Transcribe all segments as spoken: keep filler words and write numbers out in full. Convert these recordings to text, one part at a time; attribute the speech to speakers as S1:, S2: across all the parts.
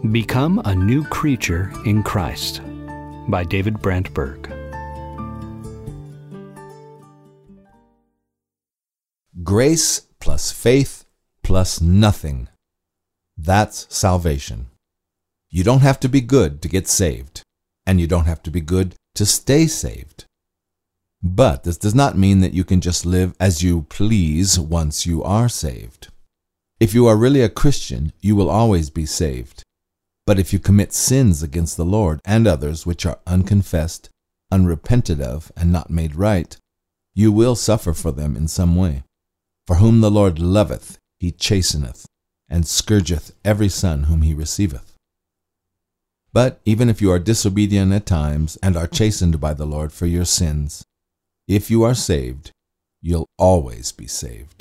S1: Become a New Creature in Christ by David Brant Berg.
S2: Grace plus faith plus nothing. That's salvation. You don't have to be good to get saved, and you don't have to be good to stay saved. But this does not mean that you can just live as you please once you are saved. If you are really a Christian, you will always be saved. But if you commit sins against the Lord and others which are unconfessed, unrepented of, and not made right, you will suffer for them in some way. For whom the Lord loveth, he chasteneth, and scourgeth every son whom he receiveth. But even if you are disobedient at times and are chastened by the Lord for your sins, if you are saved, you'll always be saved.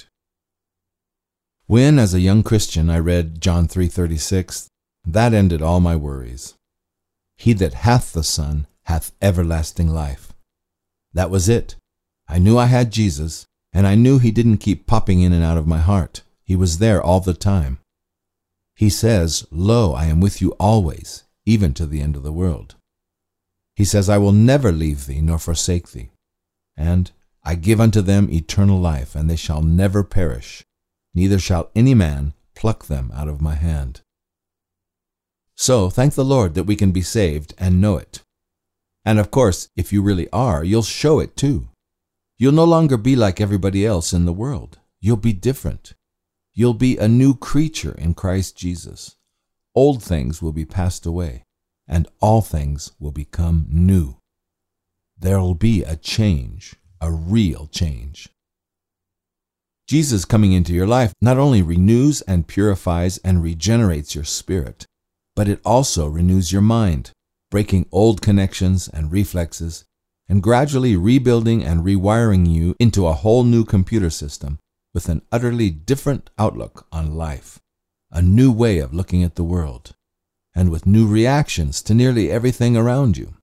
S2: When, as a young Christian, I read John three thirty-six, that ended all my worries. He that hath the Son hath everlasting life. That was it. I knew I had Jesus, and I knew he didn't keep popping in and out of my heart. He was there all the time. He says, Lo, I am with you always, even to the end of the world. He says, I will never leave thee nor forsake thee. And I give unto them eternal life, and they shall never perish, neither shall any man pluck them out of my hand. So thank the Lord that we can be saved and know it. And of course, if you really are, you'll show it too. You'll no longer be like everybody else in the world. You'll be different. You'll be a new creature in Christ Jesus. Old things will be passed away, and all things will become new. There'll be a change, a real change. Jesus coming into your life not only renews and purifies and regenerates your spirit, but it also renews your mind, breaking old connections and reflexes, and gradually rebuilding and rewiring you into a whole new computer system with an utterly different outlook on life, a new way of looking at the world, and with new reactions to nearly everything around you.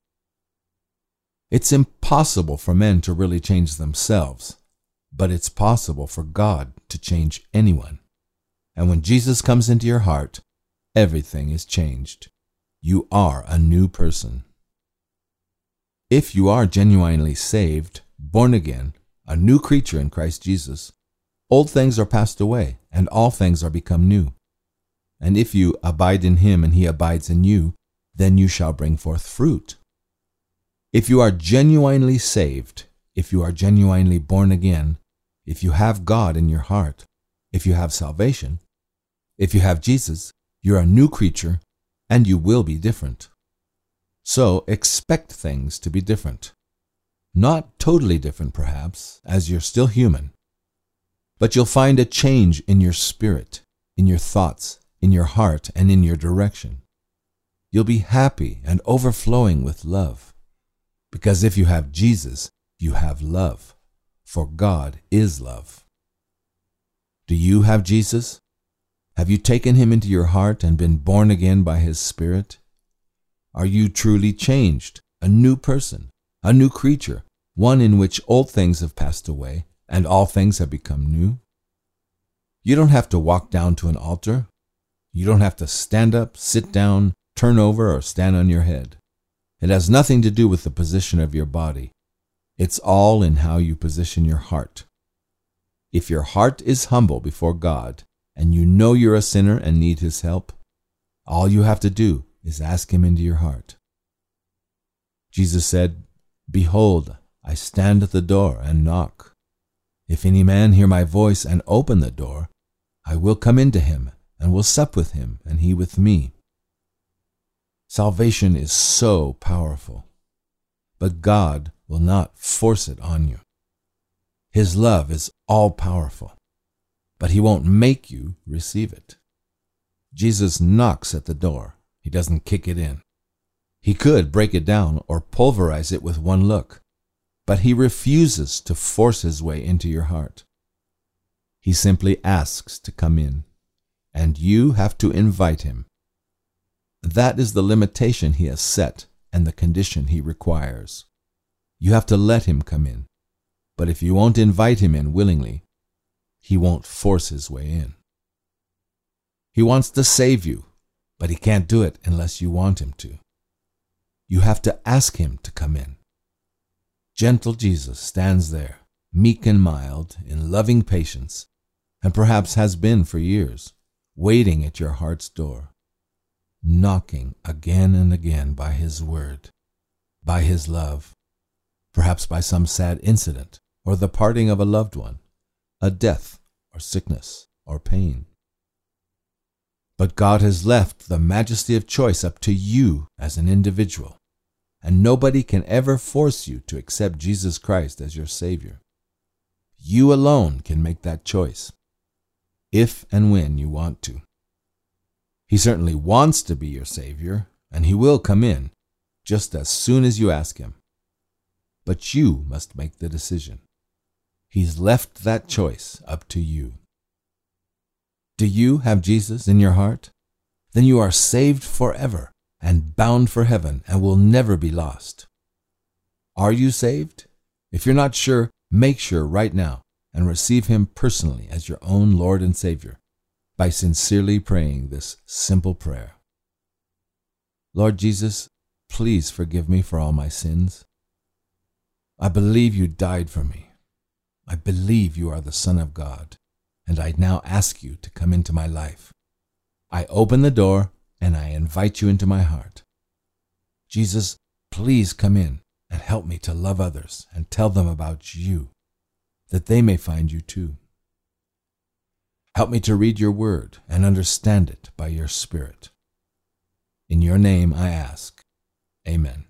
S2: It's impossible for men to really change themselves, but it's possible for God to change anyone. And when Jesus comes into your heart, everything is changed. You are a new person. If you are genuinely saved, born again, a new creature in Christ Jesus, old things are passed away, and all things are become new. And if you abide in him and he abides in you, then you shall bring forth fruit. If you are genuinely saved, if you are genuinely born again, if you have God in your heart, if you have salvation, if you have Jesus, you're a new creature, and you will be different. So expect things to be different. Not totally different, perhaps, as you're still human. But you'll find a change in your spirit, in your thoughts, in your heart, and in your direction. You'll be happy and overflowing with love. Because if you have Jesus, you have love. For God is love. Do you have Jesus? Have you taken him into your heart and been born again by his Spirit? Are you truly changed, a new person, a new creature, one in which old things have passed away and all things have become new? You don't have to walk down to an altar. You don't have to stand up, sit down, turn over, or stand on your head. It has nothing to do with the position of your body. It's all in how you position your heart. If your heart is humble before God, and you know you're a sinner and need his help, all you have to do is ask him into your heart. Jesus said, Behold, I stand at the door and knock. If any man hear my voice and open the door, I will come into him and will sup with him and he with me. Salvation is so powerful, but God will not force it on you. His love is all-powerful, but he won't make you receive it. Jesus knocks at the door. He doesn't kick it in. He could break it down or pulverize it with one look, but he refuses to force his way into your heart. He simply asks to come in, and you have to invite him. That is the limitation he has set and the condition he requires. You have to let him come in, but if you won't invite him in willingly, he won't force his way in. He wants to save you, but he can't do it unless you want him to. You have to ask him to come in. Gentle Jesus stands there, meek and mild, in loving patience, and perhaps has been for years, waiting at your heart's door, knocking again and again by his word, by his love, perhaps by some sad incident or the parting of a loved one, a death or sickness or pain. But God has left the majesty of choice up to you as an individual, and nobody can ever force you to accept Jesus Christ as your Savior. You alone can make that choice, if and when you want to. He certainly wants to be your Savior, and he will come in just as soon as you ask him. But you must make the decision. He's left that choice up to you. Do you have Jesus in your heart? Then you are saved forever and bound for heaven and will never be lost. Are you saved? If you're not sure, make sure right now and receive him personally as your own Lord and Savior by sincerely praying this simple prayer. Lord Jesus, please forgive me for all my sins. I believe you died for me. I believe you are the Son of God, and I now ask you to come into my life. I open the door and I invite you into my heart. Jesus, please come in and help me to love others and tell them about you, that they may find you too. Help me to read your word and understand it by your Spirit. In your name I ask. Amen.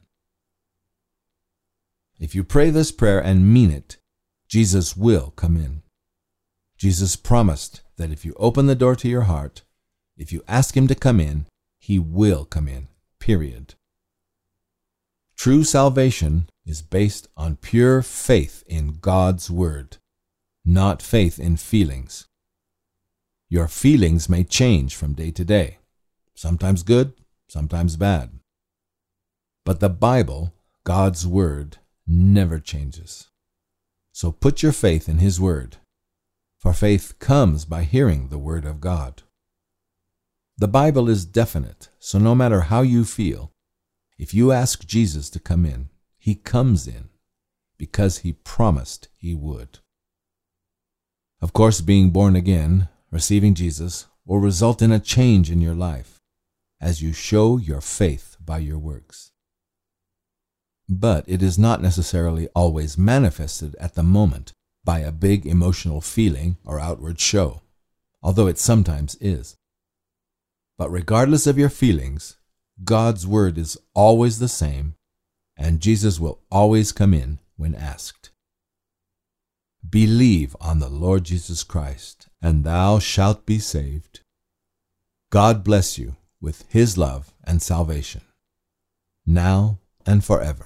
S2: If you pray this prayer and mean it, Jesus will come in. Jesus promised that if you open the door to your heart, if you ask him to come in, he will come in, period. True salvation is based on pure faith in God's word, not faith in feelings. Your feelings may change from day to day, sometimes good, sometimes bad. But the Bible, God's word, never changes. So put your faith in his word, for faith comes by hearing the word of God. The Bible is definite, so no matter how you feel, if you ask Jesus to come in, he comes in, because he promised he would. Of course, being born again, receiving Jesus, will result in a change in your life, as you show your faith by your works. But it is not necessarily always manifested at the moment by a big emotional feeling or outward show, although it sometimes is. But regardless of your feelings, God's word is always the same, and Jesus will always come in when asked. Believe on the Lord Jesus Christ, and thou shalt be saved. God bless you with his love and salvation, now and forever.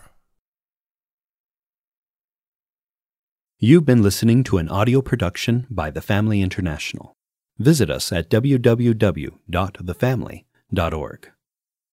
S1: You've been listening to an audio production by The Family International. Visit us at w w w dot the family dot org.